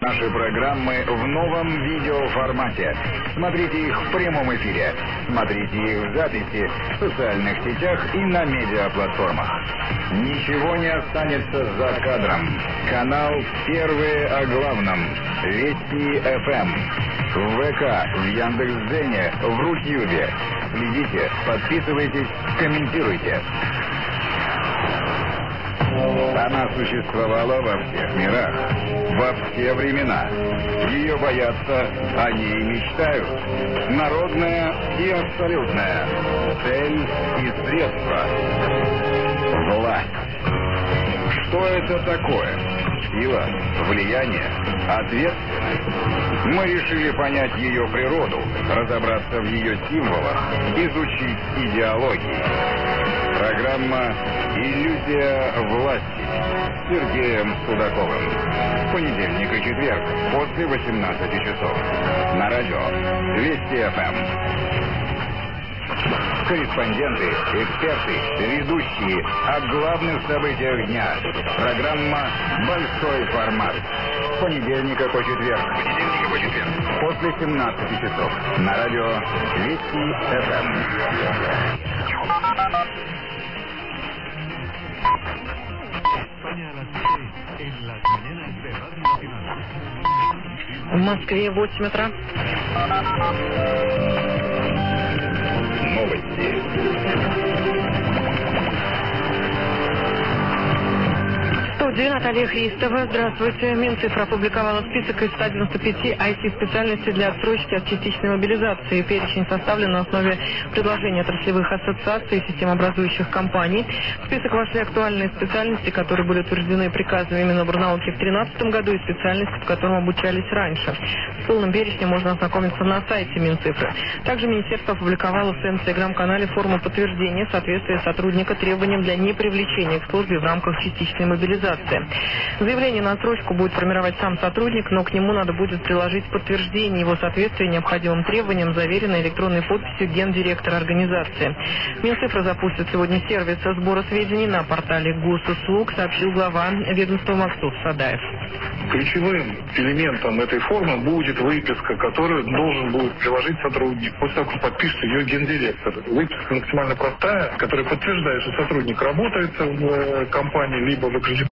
Наши программы в новом видеоформате. Смотрите их в прямом эфире. Смотрите их в записи в социальных сетях и на медиаплатформах. Ничего не останется за кадром. Канал «Первые о главном». Вести ФМ. В ВК, в Яндекс.Дзене, в Рутьюбе. Следите, подписывайтесь, комментируйте. Она существовала во всех мирах, во все времена. Ее боятся, о ней мечтают. Народная и абсолютная. Цель и средство. Власть. Что это такое? Сила, влияние, ответственность. Мы решили понять ее природу, разобраться в ее символах, изучить идеологии. Программа «Иллюзия власти» с Сергеем Судаковым. Понедельник и четверг после 18 часов. На радио Вести ФМ. Корреспонденты, эксперты, ведущие о главных событиях дня. Программа «Большой формат». С понедельника по четверг. После 17 часов. На радио Вести ФМ. В Москве 8 утра. Новости. В студии Наталья Христова. Здравствуйте. Минцифра опубликовала список из 195 IT-специальностей для отсрочки от частичной мобилизации. Перечень составлен на основе предложений отраслевых ассоциаций и системообразующих компаний. В список вошли актуальные специальности, которые были утверждены приказами Миноборнауки в 2013 году, и специальности, по которым обучались раньше. С полным перечнем можно ознакомиться на сайте Минцифры. Также Министерство опубликовало в своем телеграм-канале форму подтверждения соответствия сотрудника требованиям для непривлечения к службе в рамках частичной мобилизации. Заявление на отсрочку будет формировать сам сотрудник, но к нему надо будет приложить подтверждение его соответствия необходимым требованиям, заверенной электронной подписью гендиректора организации. Минцифра запустит сегодня сервис сбора сведений на портале Госуслуг, сообщил глава ведомства Максут Садаев. Ключевым элементом этой формы будет выписка, которую должен будет приложить сотрудник. После того, как подпишет ее гендиректор. Выписка максимально простая, которая подтверждает, что сотрудник работает в компании, либо в учреждении